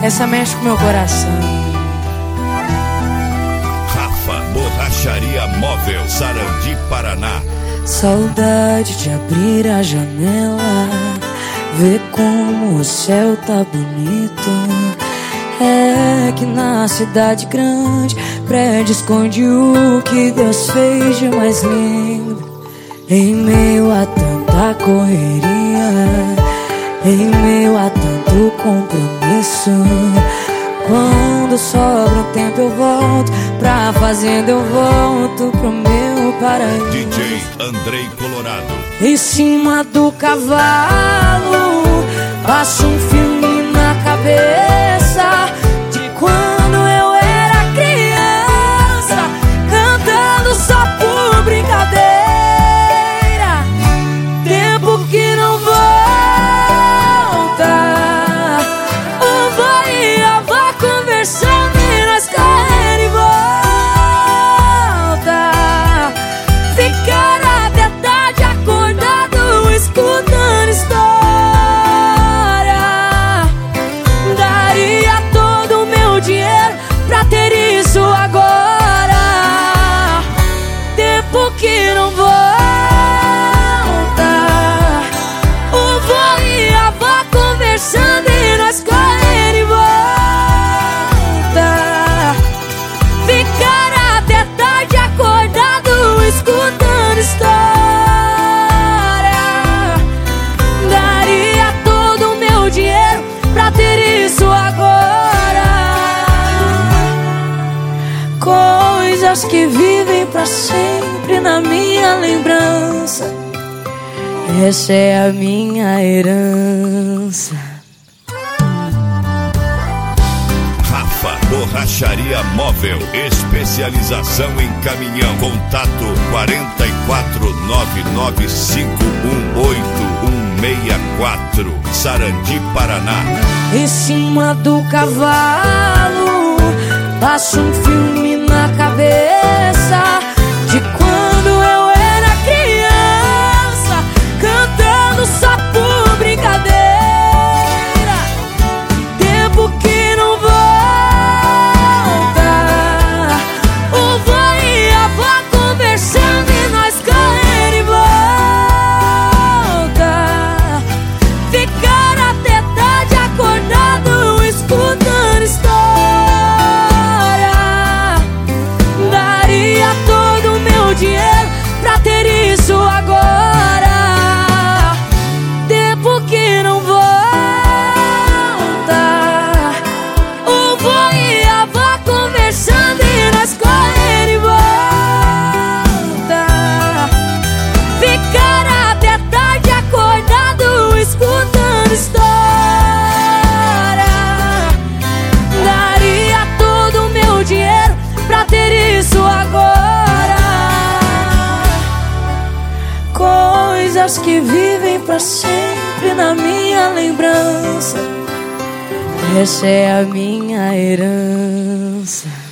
Essa mexe com meu coração. Rafa, Borracharia Móvel, Sarandi, Paraná. Saudade de abrir a janela, ver como o céu tá bonito. É que na cidade grande prédio esconde o que Deus fez de mais lindo. Em meio a tanta correria, em meio a tanto compromisso, quando sobra um tempo eu volto pra fazenda, eu volto pro meu paraíso. DJ Andrei Colorado. Em cima do cavalo, passo um filme na cabeça de quando eu era criança, cantando só por brincadeira. Tempo que não volta, o vô e a avó conversando e nós correndo em volta, ficar até tarde acordado escutando história. Daria todo o meu dinheiro pra ter isso agora. Tempo que não volta, o vô e a avó conversando e nós correndo em volta, ficar até tarde acordado escutando história. Daria todo o meu dinheiro pra ter isso agora. Coisas que vivem pra sempre na minha lembrança, essa é a minha herança. Rafa, Borracharia Móvel, especialização em caminhão. Contato 44995188164, Sarandi, Paraná. Em cima do cavalo, passo um filme na cabeça de quando eu era criança, cantando só por brincadeira. Tempo que não volta, o vô e a avó conversando e nós correndo em volta, ficar até tarde acordado escutando história. Daria todo o meu dinheiro pra ter isso agora. Tempo que não volta, o vô e a avó conversando e nós correndo em volta, ficar até tarde acordado escutando história. Daria todo o meu dinheiro pra ter isso agora. Coisas que vivem pra sempre na minha lembrança, essa é a minha herança.